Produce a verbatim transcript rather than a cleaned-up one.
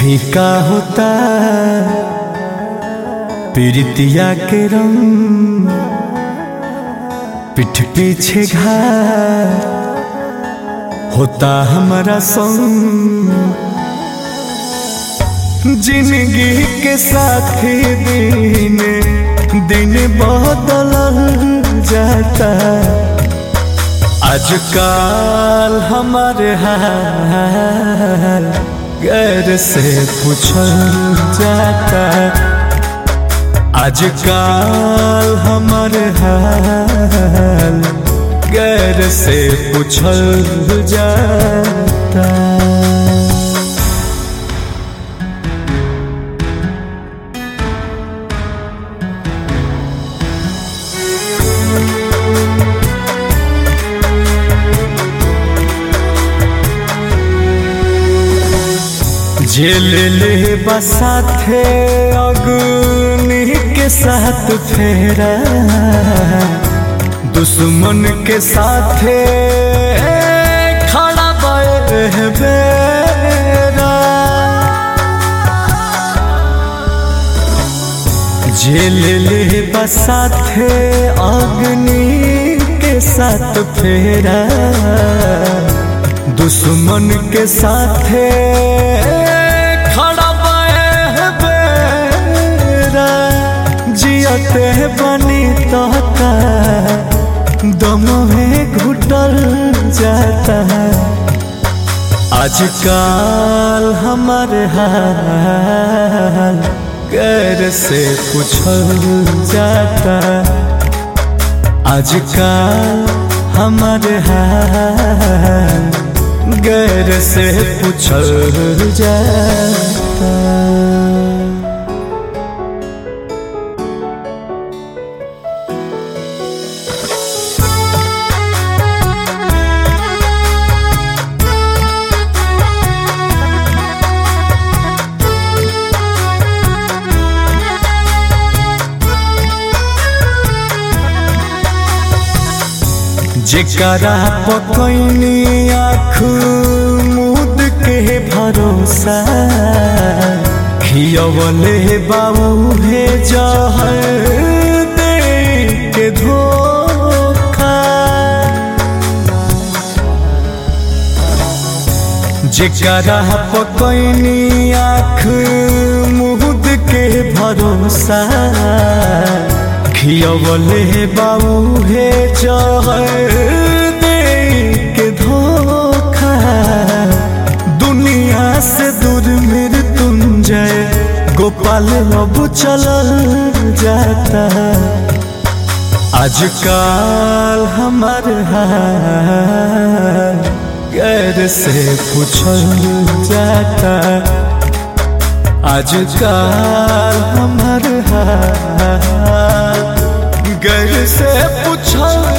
फीका होता पीड़ितिया के रंग, पीठ पीछे घात होता हमारा संग। जिंदगी के साथी दिन दिन बदल जाता, आजकल हमारे हाल गैर से पूछल जाता। आजकल हमारे हाल गैर से पूछल जाता। जेल ले बसा थे अग्नि के साथ फेरा, दुश्मन के साथ खड़ा बेरा। जेल ले बसा थे अग्नि के साथ फेरा, दुश्मन के साथ जियते बनी तोता दम में घुटल जाता। आजकल हमारे हाल गैर से पूछल जाता। आजकल हमारे हाल गैर से पूछल जाता। जेकरा पकैनी आँख मूद के भरोसा, खियवले बाबू हे जहर दे के धोखा। जेकरा पकैनी आँख मूद के भरोसा, खियवले बाबू हे जहर दे के धोखा। दुनिया से दूर मृत्युंजय गोपाल अब चलल जाता। आजकल हमारे हाल गैर से पूछल जाता। आजकल हमारे हाल गैर से पूछल